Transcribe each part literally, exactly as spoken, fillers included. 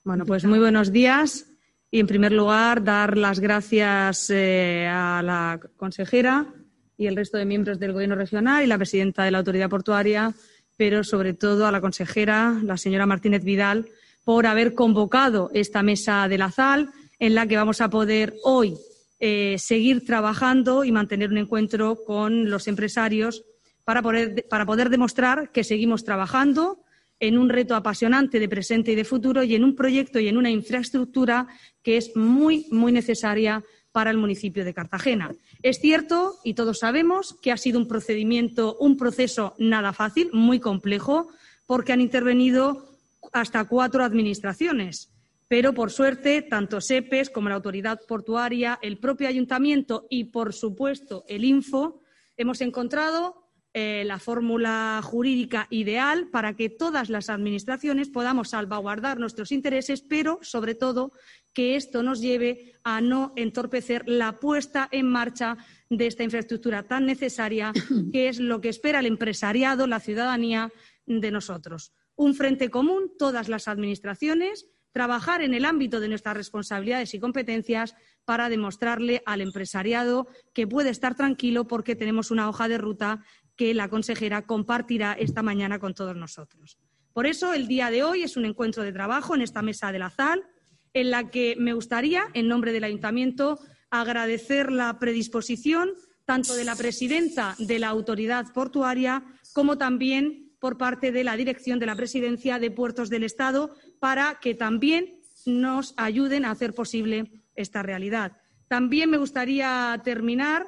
Bueno, pues muy buenos días y, en primer lugar, dar las gracias eh, a la consejera y el resto de miembros del Gobierno regional y la presidenta de la Autoridad Portuaria, pero sobre todo a la consejera, la señora Martínez Vidal, por haber convocado esta mesa de la Z A L en la que vamos a poder hoy eh, seguir trabajando y mantener un encuentro con los empresarios para poder, para poder demostrar que seguimos trabajando en un reto apasionante de presente y de futuro y en un proyecto y en una infraestructura que es muy, muy necesaria para el municipio de Cartagena. Es cierto, y todos sabemos, que ha sido un procedimiento, un proceso nada fácil, muy complejo, porque han intervenido hasta cuatro administraciones. Pero, por suerte, tanto SEPES como la Autoridad Portuaria, el propio Ayuntamiento y, por supuesto, el Info, hemos encontrado eh, la fórmula jurídica ideal para que todas las administraciones podamos salvaguardar nuestros intereses, pero, sobre todo, que esto nos lleve a no entorpecer la puesta en marcha de esta infraestructura tan necesaria, que es lo que espera el empresariado, la ciudadanía, de nosotros. Un frente común, todas las administraciones, trabajar en el ámbito de nuestras responsabilidades y competencias para demostrarle al empresariado que puede estar tranquilo porque tenemos una hoja de ruta que la consejera compartirá esta mañana con todos nosotros. Por eso, el día de hoy es un encuentro de trabajo en esta mesa de la Z A L, en la que me gustaría, en nombre del Ayuntamiento, agradecer la predisposición tanto de la presidenta de la Autoridad Portuaria como también por parte de la Dirección de la Presidencia de Puertos del Estado para que también nos ayuden a hacer posible esta realidad. También me gustaría terminar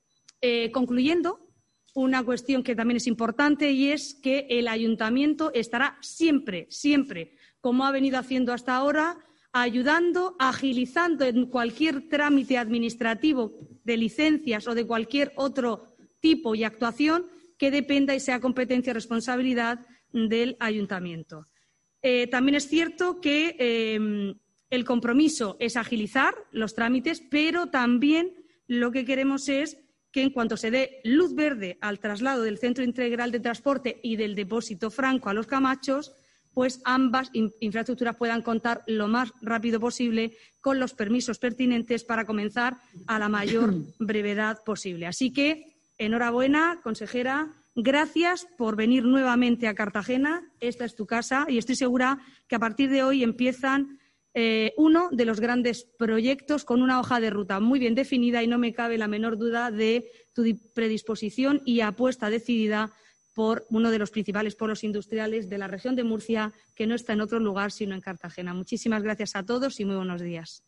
eh, concluyendo una cuestión que también es importante y es que el Ayuntamiento estará siempre, siempre, como ha venido haciendo hasta ahora, ayudando, agilizando en cualquier trámite administrativo de licencias o de cualquier otro tipo y actuación que dependa y sea competencia y responsabilidad del Ayuntamiento. Eh, también es cierto que eh, el compromiso es agilizar los trámites, pero también lo que queremos es que en cuanto se dé luz verde al traslado del Centro Integral de Transporte y del depósito franco a Los Camachos, pues ambas in- infraestructuras puedan contar lo más rápido posible con los permisos pertinentes para comenzar a la mayor brevedad posible. Así que, enhorabuena, consejera. Gracias por venir nuevamente a Cartagena. Esta es tu casa y estoy segura que a partir de hoy empiezan eh, uno de los grandes proyectos con una hoja de ruta muy bien definida y no me cabe la menor duda de tu predisposición y apuesta decidida por uno de los principales polos industriales de la región de Murcia, que no está en otro lugar sino en Cartagena. Muchísimas gracias a todos y muy buenos días.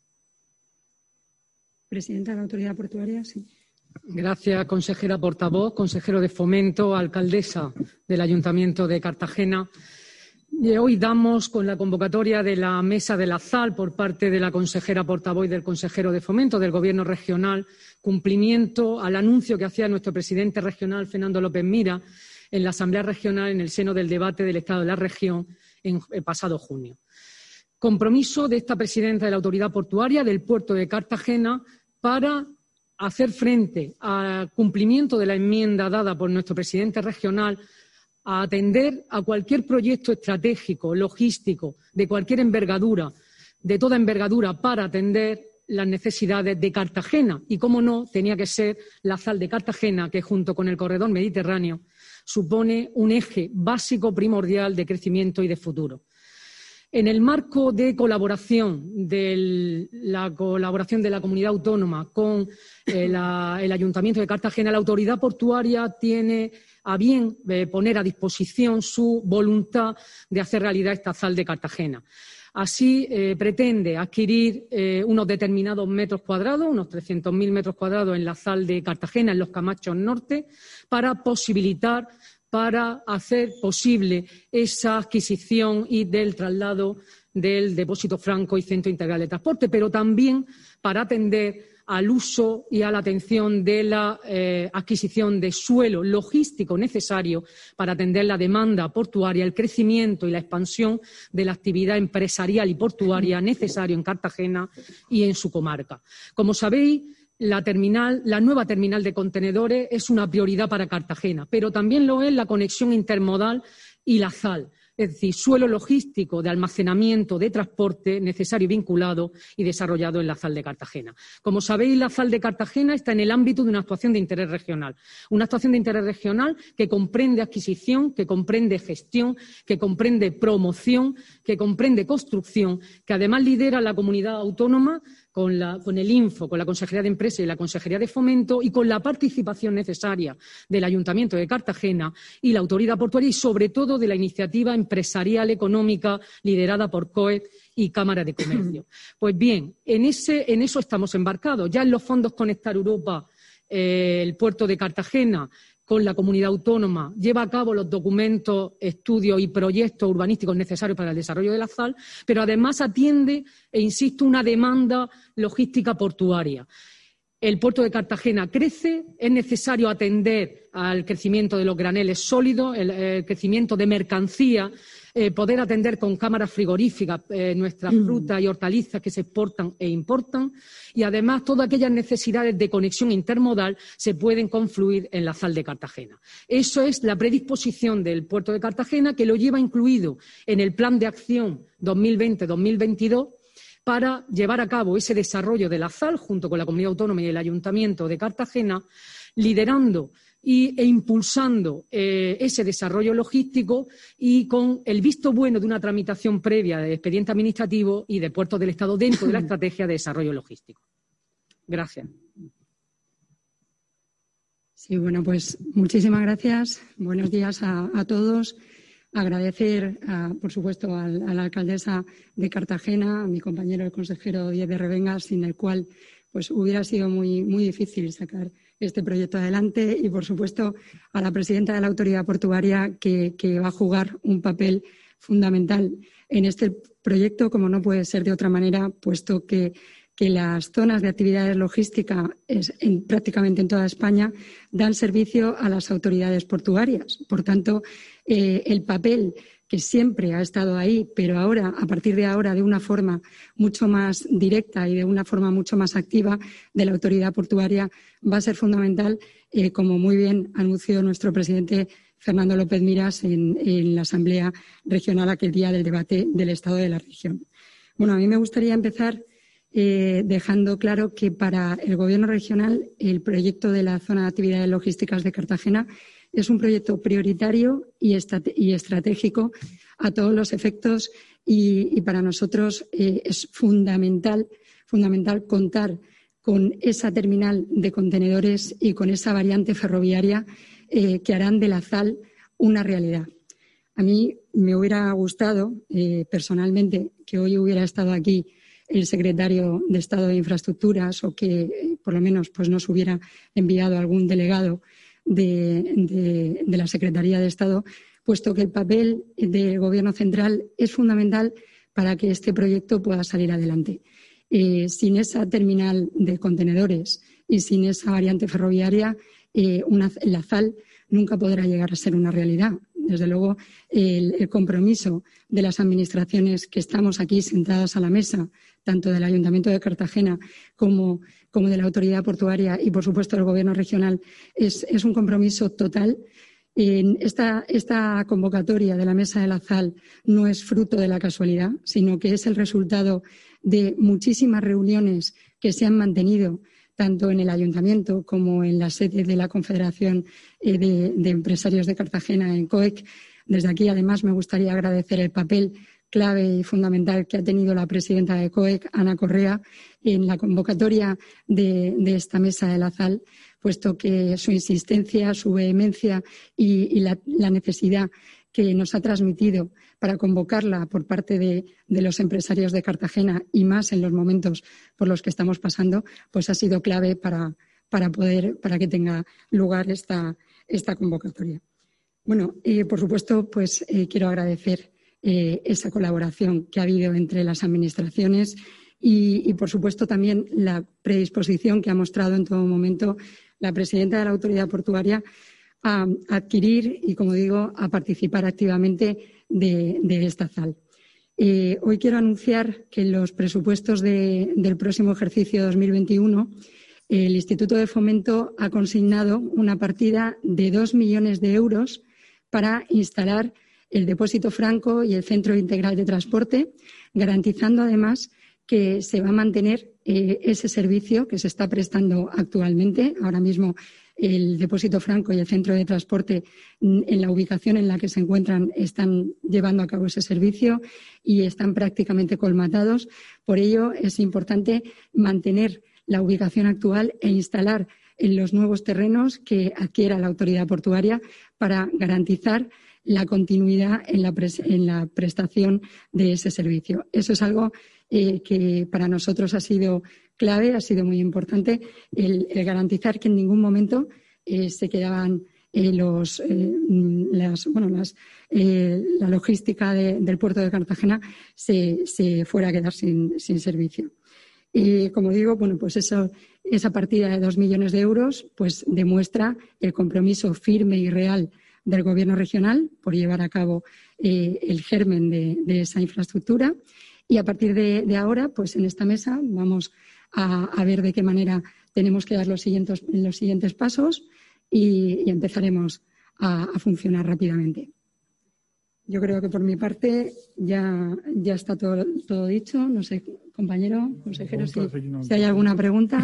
Presidenta de la Autoridad Portuaria, sí. Gracias, consejera portavoz, consejero de Fomento, alcaldesa del Ayuntamiento de Cartagena. Y hoy damos con la convocatoria de la mesa de la Z A L por parte de la consejera portavoz y del consejero de Fomento del Gobierno regional cumplimiento al anuncio que hacía nuestro presidente regional, Fernando López Mira, en la Asamblea Regional en el seno del debate del Estado de la Región en el pasado junio. Compromiso de esta presidenta de la Autoridad Portuaria del Puerto de Cartagena para hacer frente al cumplimiento de la enmienda dada por nuestro presidente regional a atender a cualquier proyecto estratégico, logístico, de cualquier envergadura, de toda envergadura, para atender las necesidades de Cartagena. Y, cómo no, tenía que ser la Z A L de Cartagena, que junto con el corredor mediterráneo supone un eje básico primordial de crecimiento y de futuro. En el marco de colaboración de la colaboración de la comunidad autónoma con eh, la, el Ayuntamiento de Cartagena, la Autoridad Portuaria tiene a bien eh, poner a disposición su voluntad de hacer realidad esta Z A L de Cartagena. Así, eh, pretende adquirir eh, unos determinados metros cuadrados, unos trescientos mil metros cuadrados en la Z A L de Cartagena, en Los Camachos Norte, para posibilitar para hacer posible esa adquisición y del traslado del depósito franco y Centro Integral de Transporte, pero también para atender al uso y a la atención de la eh, adquisición de suelo logístico necesario para atender la demanda portuaria, el crecimiento y la expansión de la actividad empresarial y portuaria necesario en Cartagena y en su comarca. Como sabéis, La, terminal, la nueva terminal de contenedores es una prioridad para Cartagena, pero también lo es la conexión intermodal y la Z A L. es decir, suelo logístico de almacenamiento, de transporte necesario y vinculado y desarrollado en la ZAL de Cartagena. Como sabéis, la ZAL de Cartagena está en el ámbito de una actuación de interés regional. Una actuación de interés regional que comprende adquisición, que comprende gestión, que comprende promoción, que comprende construcción, que además lidera la comunidad autónoma con, la, con el Info, con la Consejería de Empresa y la Consejería de Fomento y con la participación necesaria del Ayuntamiento de Cartagena y la Autoridad Portuaria y, sobre todo, de la iniciativa empresarial económica liderada por C O E y Cámara de Comercio. Pues bien, en, ese, en eso estamos embarcados. Ya en los fondos Conectar Europa, eh, el puerto de Cartagena, con la comunidad autónoma, lleva a cabo los documentos, estudios y proyectos urbanísticos necesarios para el desarrollo de la ZAL, pero además atiende, e insisto, una demanda logística portuaria. El puerto de Cartagena crece, es necesario atender al crecimiento de los graneles sólidos, el, el crecimiento de mercancía, eh, poder atender con cámaras frigoríficas eh, nuestras mm. frutas y hortalizas que se exportan e importan, y además todas aquellas necesidades de conexión intermodal se pueden confluir en la ZAL de Cartagena. Eso es la predisposición del puerto de Cartagena, que lo lleva incluido en el Plan de Acción dos mil veinte dos mil veintidós, para llevar a cabo ese desarrollo de la ZAL junto con la Comunidad Autónoma y el Ayuntamiento de Cartagena, liderando y, e impulsando eh, ese desarrollo logístico y con el visto bueno de una tramitación previa de expediente administrativo y de puertos del Estado dentro de la estrategia de desarrollo logístico. Gracias. Sí, bueno, pues muchísimas gracias. Buenos días a, a todos. Agradecer, a, por supuesto, al, a la alcaldesa de Cartagena, a mi compañero el consejero Díez de Revengas, sin el cual pues hubiera sido muy, muy difícil sacar este proyecto adelante, y, por supuesto, a la presidenta de la Autoridad Portuaria, que, que va a jugar un papel fundamental en este proyecto, como no puede ser de otra manera, puesto que que las zonas de actividades logísticas en, prácticamente en toda España dan servicio a las autoridades portuarias. Por tanto, eh, el papel que siempre ha estado ahí, pero ahora, a partir de ahora, de una forma mucho más directa y de una forma mucho más activa de la autoridad portuaria, va a ser fundamental, eh, como muy bien anunció nuestro presidente Fernando López Miras en, en la Asamblea Regional aquel día del debate del Estado de la región. Bueno, a mí me gustaría empezar Eh, dejando claro que para el Gobierno regional el proyecto de la zona de actividades logísticas de Cartagena es un proyecto prioritario y, y estratégico a todos los efectos, y, y para nosotros eh, es fundamental, fundamental contar con esa terminal de contenedores y con esa variante ferroviaria eh, que harán de la ZAL una realidad. A mí me hubiera gustado eh, personalmente que hoy hubiera estado aquí el secretario de Estado de Infraestructuras, o que por lo menos pues, nos hubiera enviado algún delegado de, de, de la Secretaría de Estado, puesto que el papel del Gobierno central es fundamental para que este proyecto pueda salir adelante. Eh, sin esa terminal de contenedores y sin esa variante ferroviaria, eh, una, la ZAL nunca podrá llegar a ser una realidad. Desde luego, el, el compromiso de las administraciones que estamos aquí sentadas a la mesa, tanto del Ayuntamiento de Cartagena como, como de la Autoridad Portuaria y, por supuesto, del Gobierno regional, es, es un compromiso total. En esta, esta convocatoria de la Mesa de la ZAL no es fruto de la casualidad, sino que es el resultado de muchísimas reuniones que se han mantenido tanto en el Ayuntamiento como en la sede de la Confederación de, de Empresarios de Cartagena, en C O E C. Desde aquí, además, me gustaría agradecer el papel clave y fundamental que ha tenido la presidenta de C O E C, Ana Correa, en la convocatoria de, de esta mesa de la ZAL, puesto que su insistencia, su vehemencia y, y la, la necesidad que nos ha transmitido para convocarla por parte de, de los empresarios de Cartagena, y más en los momentos por los que estamos pasando, pues ha sido clave para, para poder, para que tenga lugar esta, esta convocatoria. Bueno, eh, por supuesto, pues eh, quiero agradecer eh, esa colaboración que ha habido entre las administraciones y, y, por supuesto, también la predisposición que ha mostrado en todo momento la presidenta de la Autoridad Portuaria a adquirir y, como digo, a participar activamente de, de esta ZAL. Eh, hoy quiero anunciar que en los presupuestos de, del próximo ejercicio dos mil veintiuno el Instituto de Fomento ha consignado una partida de dos millones de euros para instalar el depósito franco y el centro integral de transporte, garantizando además que se va a mantener eh, ese servicio que se está prestando actualmente. Ahora mismo el depósito franco y el centro de transporte, en la ubicación en la que se encuentran, están llevando a cabo ese servicio y están prácticamente colmatados. Por ello, es importante mantener la ubicación actual e instalar en los nuevos terrenos que adquiera la autoridad portuaria para garantizar la continuidad en la, pres en la prestación de ese servicio. Eso es algo eh, que para nosotros ha sido clave, ha sido muy importante, el, el garantizar que en ningún momento eh, se quedaban eh, los, eh, las, bueno, las, eh, la logística de, del puerto de Cartagena se, se fuera a quedar sin, sin servicio. Y como digo, bueno, pues eso, esa partida de dos millones de euros pues demuestra el compromiso firme y real del Gobierno regional por llevar a cabo eh, el germen de, de esa infraestructura. Y a partir de, de ahora, pues en esta mesa vamos a, a ver de qué manera tenemos que dar los siguientes, los siguientes pasos y, y empezaremos a, a funcionar rápidamente. Yo creo que por mi parte ya, ya está todo, todo dicho. No sé, compañero, consejero, si, si hay alguna pregunta.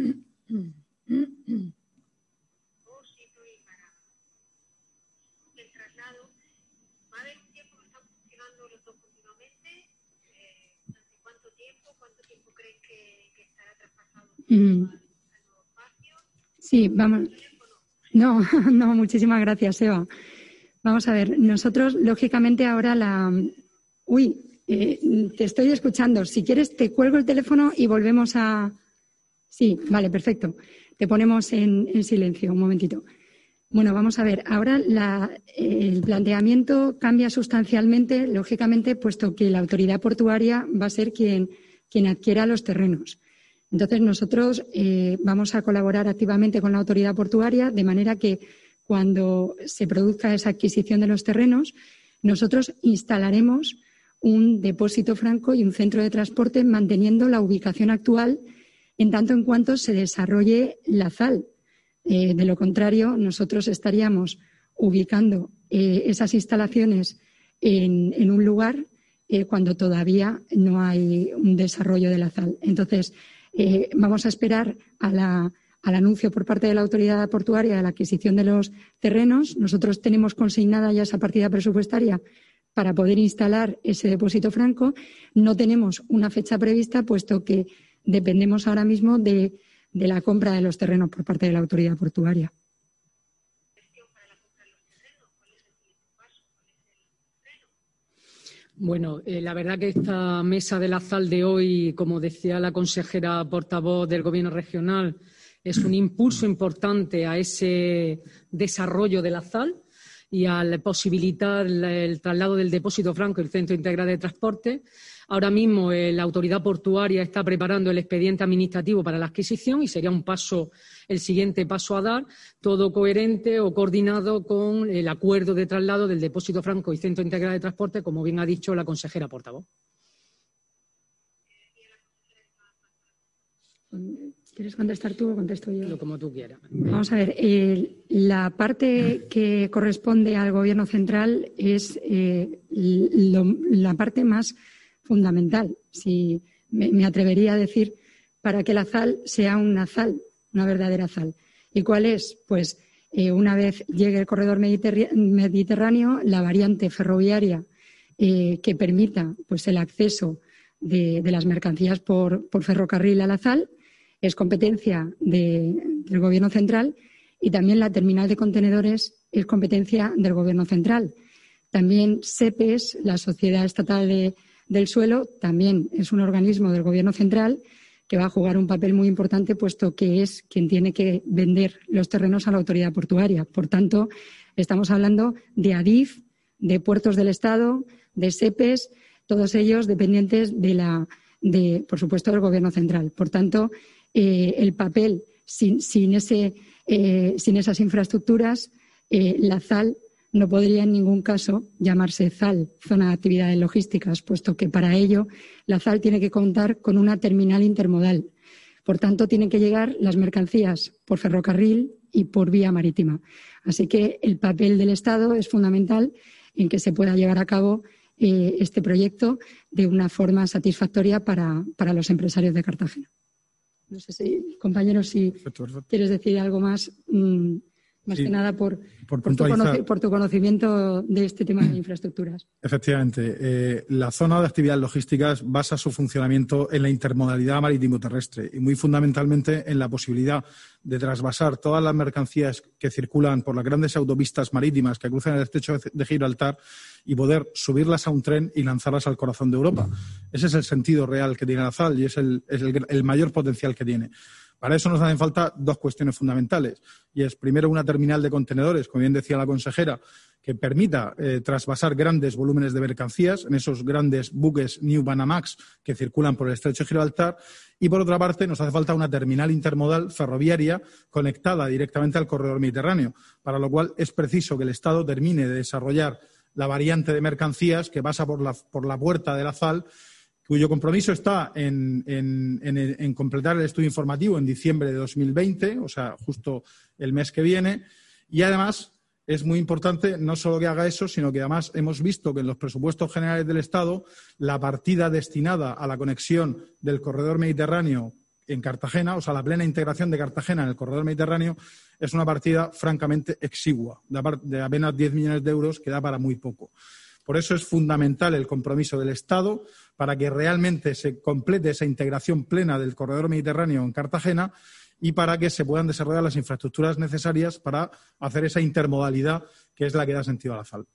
Sí, vamos. No, no, muchísimas gracias, Eva. Vamos a ver, nosotros, lógicamente, ahora la. Uy, eh, te estoy escuchando. Si quieres, te cuelgo el teléfono y volvemos a. Sí, vale, perfecto. Te ponemos en, en silencio un momentito. Bueno, vamos a ver. Ahora la, el planteamiento cambia sustancialmente, lógicamente, puesto que la autoridad portuaria va a ser quien, quien adquiera los terrenos. Entonces, nosotros eh, vamos a colaborar activamente con la autoridad portuaria de manera que cuando se produzca esa adquisición de los terrenos, nosotros instalaremos un depósito franco y un centro de transporte manteniendo la ubicación actual en tanto en cuanto se desarrolle la Z A L. Eh, de lo contrario, nosotros estaríamos ubicando eh, esas instalaciones en, en un lugar eh, cuando todavía no hay un desarrollo de la Z A L. Entonces, Eh, vamos a esperar a la, al anuncio por parte de la autoridad portuaria de la adquisición de los terrenos. Nosotros tenemos consignada ya esa partida presupuestaria para poder instalar ese depósito franco. No tenemos una fecha prevista, puesto que dependemos ahora mismo de, de la compra de los terrenos por parte de la autoridad portuaria. Bueno, eh, la verdad que esta mesa de la Z A L de hoy, como decía la consejera portavoz del Gobierno regional, es un impulso importante a ese desarrollo de la Z A L y al posibilitar el traslado del depósito franco y el centro integral de transporte. Ahora mismo eh, la autoridad portuaria está preparando el expediente administrativo para la adquisición y sería un paso, el siguiente paso a dar, todo coherente o coordinado con el acuerdo de traslado del depósito franco y centro integral de transporte, como bien ha dicho la consejera portavoz. ¿Quieres contestar tú o contesto yo? Como tú quieras. Vamos a ver, eh, la parte que corresponde al Gobierno central es eh, lo, la parte más fundamental, si me, me atrevería a decir, para que la Z A L sea una Z A L, una verdadera Z A L. ¿Y cuál es? Pues eh, una vez llegue el corredor mediterráneo, la variante ferroviaria eh, que permita pues el acceso de, de las mercancías por, por ferrocarril a la Z A L es competencia de, del Gobierno central, y también la terminal de contenedores es competencia del Gobierno central. También SEPES, la Sociedad Estatal de del Suelo, también es un organismo del Gobierno central que va a jugar un papel muy importante, puesto que es quien tiene que vender los terrenos a la autoridad portuaria. Por tanto, estamos hablando de ADIF, de Puertos del Estado, de SEPES, todos ellos dependientes de la, de, por supuesto, del Gobierno central. Por tanto, eh, el papel sin, sin, ese, eh, sin esas infraestructuras, eh, la Z A L no podría en ningún caso llamarse Z A L, Zona de Actividades Logísticas, puesto que para ello la Z A L tiene que contar con una terminal intermodal. Por tanto, tienen que llegar las mercancías por ferrocarril y por vía marítima. Así que el papel del Estado es fundamental en que se pueda llevar a cabo eh, este proyecto de una forma satisfactoria para, para los empresarios de Cartagena. No sé si, compañeros, si perfecto, perfecto. quieres decir algo más, mmm, más sí, que nada por, por, por, tu conoci- por tu conocimiento de este tema de infraestructuras. Efectivamente. Eh, la zona de actividades logísticas basa su funcionamiento en la intermodalidad marítimo-terrestre y muy fundamentalmente en la posibilidad de trasvasar todas las mercancías que circulan por las grandes autopistas marítimas que cruzan el estrecho de Gibraltar y poder subirlas a un tren y lanzarlas al corazón de Europa. Ese es el sentido real que tiene la Z A L y es el, es el, el mayor potencial que tiene. Para eso nos hacen falta dos cuestiones fundamentales. Y es, primero, una terminal de contenedores, como bien decía la consejera, que permita eh, trasvasar grandes volúmenes de mercancías en esos grandes buques New Panamax que circulan por el estrecho de Gibraltar. Y, por otra parte, nos hace falta una terminal intermodal ferroviaria conectada directamente al corredor mediterráneo, para lo cual es preciso que el Estado termine de desarrollar la variante de mercancías que pasa por la, por la puerta de la Z A L, cuyo compromiso está en, en, en, en completar el estudio informativo en diciembre de dos mil veinte, o sea, justo el mes que viene. Y, además, es muy importante no solo que haga eso, sino que, además, hemos visto que en los presupuestos generales del Estado la partida destinada a la conexión del corredor mediterráneo en Cartagena, o sea, la plena integración de Cartagena en el corredor mediterráneo, es una partida francamente exigua, de apenas diez millones de euros, que da para muy poco. Por eso es fundamental el compromiso del Estado para que realmente se complete esa integración plena del corredor mediterráneo en Cartagena y para que se puedan desarrollar las infraestructuras necesarias para hacer esa intermodalidad que es la que da sentido a la Z A L.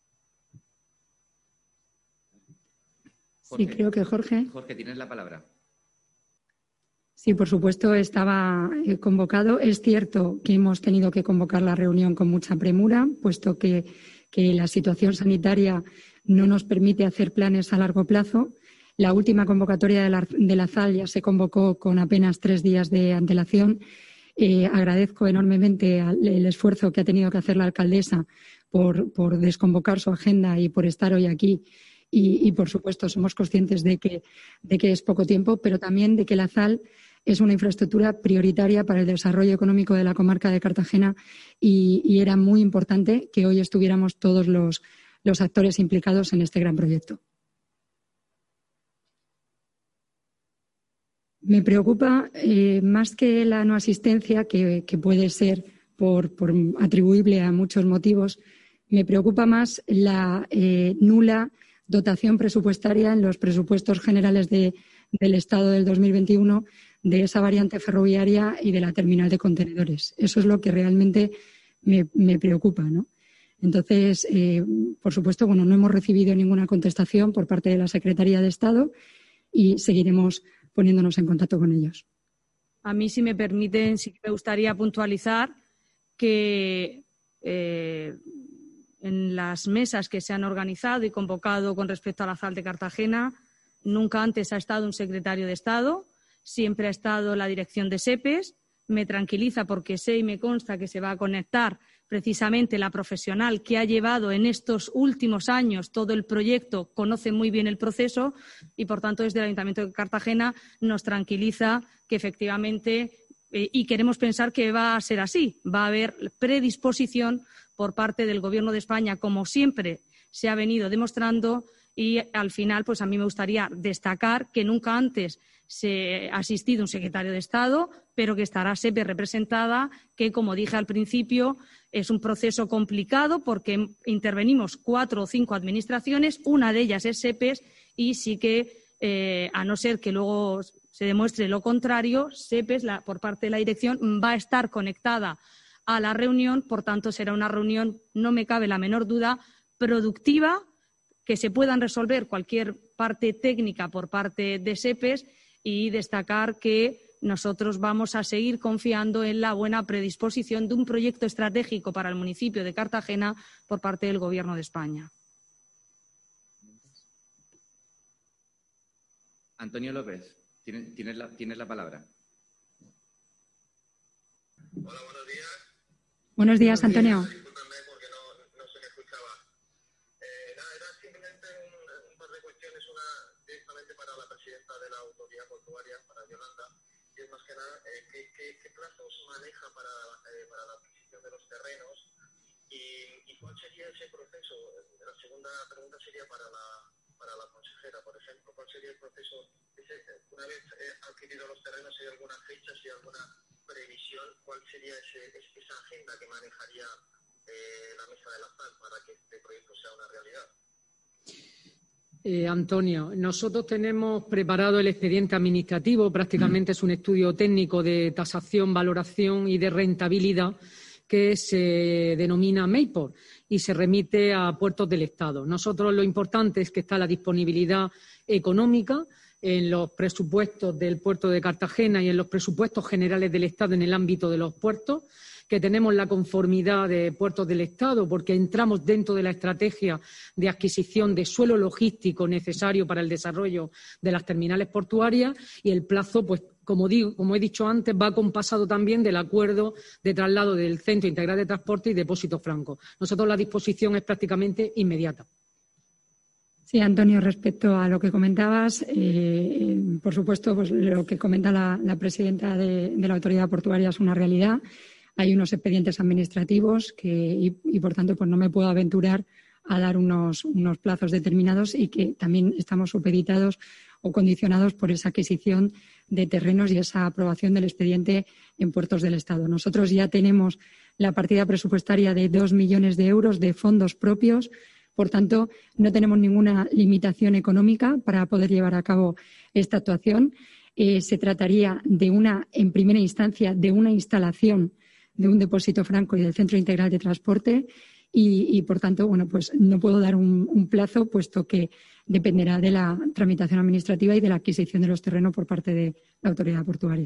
Sí, creo que Jorge. Jorge, tienes la palabra. Sí, por supuesto, estaba convocado. Es cierto que hemos tenido que convocar la reunión con mucha premura, puesto que, que la situación sanitaria no nos permite hacer planes a largo plazo. La última convocatoria de la, de la Z A L ya se convocó con apenas tres días de antelación. Eh, agradezco enormemente el esfuerzo que ha tenido que hacer la alcaldesa por, por desconvocar su agenda y por estar hoy aquí. Y, y, por supuesto, somos conscientes de que, de que es poco tiempo, pero también de que la Z A L es una infraestructura prioritaria para el desarrollo económico de la comarca de Cartagena y, y era muy importante que hoy estuviéramos todos los, los actores implicados en este gran proyecto. Me preocupa eh, más que la no asistencia, que, que puede ser por, por atribuible a muchos motivos, me preocupa más la eh, nula dotación presupuestaria en los presupuestos generales de, del Estado del dos mil veintiuno de esa variante ferroviaria y de la terminal de contenedores. Eso es lo que realmente me, me preocupa, ¿no? Entonces, eh, por supuesto, bueno, no hemos recibido ninguna contestación por parte de la Secretaría de Estado y seguiremos poniéndonos en contacto con ellos. A mí, si me permiten, sí que me gustaría puntualizar que eh, en las mesas que se han organizado y convocado con respecto a la Z A L de Cartagena, nunca antes ha estado un secretario de Estado, siempre ha estado la dirección de SEPES. Me tranquiliza porque sé y me consta que se va a conectar precisamente la profesional que ha llevado en estos últimos años todo el proyecto, conoce muy bien el proceso y, por tanto, desde el Ayuntamiento de Cartagena nos tranquiliza que efectivamente, eh, y queremos pensar que va a ser así, va a haber predisposición por parte del Gobierno de España, como siempre se ha venido demostrando. Y, al final, pues a mí me gustaría destacar que nunca antes se ha asistido un secretario de Estado, pero que estará SEPES representada, que, como dije al principio, es un proceso complicado porque intervenimos cuatro o cinco administraciones, una de ellas es SEPES y sí que, eh, a no ser que luego se demuestre lo contrario, SEPES, la, por parte de la dirección, va a estar conectada a la reunión. Por tanto, será una reunión, no me cabe la menor duda, productiva, que se puedan resolver cualquier parte técnica por parte de SEPES y destacar que nosotros vamos a seguir confiando en la buena predisposición de un proyecto estratégico para el municipio de Cartagena por parte del Gobierno de España. Antonio López, tienes, tienes, la, tienes la palabra. Hola, buenos días. Buenos días, Antonio. De la autoridad portuaria, para Yolanda, y es más que nada eh, ¿qué, qué, qué plazos maneja para, eh, para la adquisición de los terrenos ¿Y, y cuál sería ese proceso? La segunda pregunta sería para la, para la consejera, por ejemplo, ¿cuál sería el proceso? Ese, una vez eh, adquiridos los terrenos, ¿hay alguna fecha, si hay alguna previsión? ¿Cuál sería ese, esa agenda que manejaría eh, la Mesa de la Sal para que este proyecto sea una realidad? Eh, Antonio, nosotros tenemos preparado el expediente administrativo, prácticamente es un estudio técnico de tasación, valoración y de rentabilidad que se denomina Mayport y se remite a puertos del Estado. Nosotros lo importante es que está la disponibilidad económica en los presupuestos del puerto de Cartagena y en los presupuestos generales del Estado en el ámbito de los puertos, que tenemos la conformidad de puertos del Estado porque entramos dentro de la estrategia de adquisición de suelo logístico necesario para el desarrollo de las terminales portuarias y el plazo, pues como digo, como he dicho antes, va acompasado también del acuerdo de traslado del Centro Integral de Transporte y Depósito Franco. Nosotros la disposición es prácticamente inmediata. Sí, Antonio, respecto a lo que comentabas, eh, por supuesto, pues lo que comenta la, la presidenta de, de la Autoridad Portuaria es una realidad. Hay unos expedientes administrativos que, y, y, por tanto, pues no me puedo aventurar a dar unos, unos plazos determinados y que también estamos supeditados o condicionados por esa adquisición de terrenos y esa aprobación del expediente en puertos del Estado. Nosotros ya tenemos la partida presupuestaria de dos millones de euros de fondos propios. Por tanto, no tenemos ninguna limitación económica para poder llevar a cabo esta actuación. Eh, se trataría de una, en primera instancia, de una instalación de un depósito franco y del Centro Integral de Transporte y, y por tanto, bueno, pues no puedo dar un, un plazo, puesto que dependerá de la tramitación administrativa y de la adquisición de los terrenos por parte de la Autoridad Portuaria.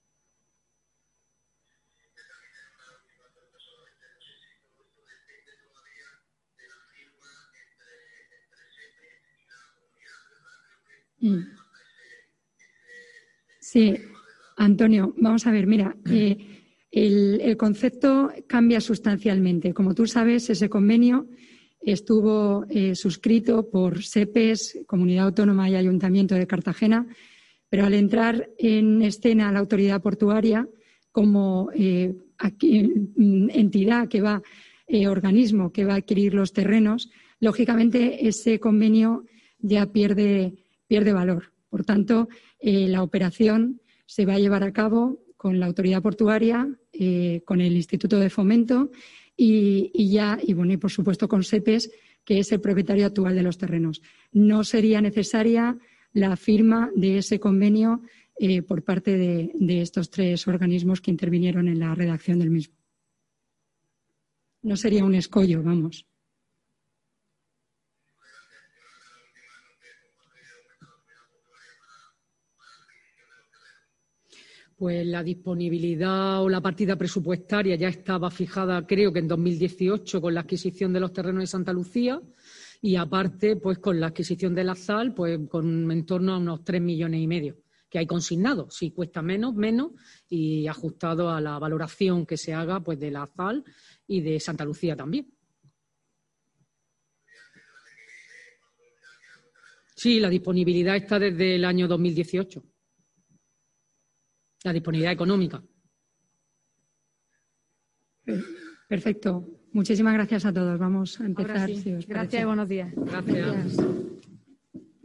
Sí, Antonio, vamos a ver, mira, eh, el, el concepto cambia sustancialmente. Como tú sabes, ese convenio estuvo eh, suscrito por SEPES, Comunidad Autónoma y Ayuntamiento de Cartagena, pero al entrar en escena la Autoridad Portuaria como eh, aquí, entidad que va, eh, organismo que va a adquirir los terrenos, lógicamente ese convenio ya pierde, pierde valor. Por tanto, eh, la operación se va a llevar a cabo con la Autoridad Portuaria, eh, con el Instituto de Fomento y, y ya, y bueno, y por supuesto con SEPES, que es el propietario actual de los terrenos. No sería necesaria la firma de ese convenio eh, por parte de, de estos tres organismos que intervinieron en la redacción del mismo. No sería un escollo, vamos. Pues la disponibilidad o la partida presupuestaria ya estaba fijada, creo que en dos mil dieciocho, con la adquisición de los terrenos de Santa Lucía y aparte, pues con la adquisición de la S A L, pues con en torno a unos tres millones y medio que hay consignados. Si cuesta menos, menos y ajustado a la valoración que se haga pues de la S A L y de Santa Lucía también. Sí, la disponibilidad está desde el año dos mil dieciocho. La disponibilidad económica. Perfecto. Muchísimas gracias a todos. Vamos a empezar. Sí. Si os Gracias parece. y buenos días. Gracias. Gracias.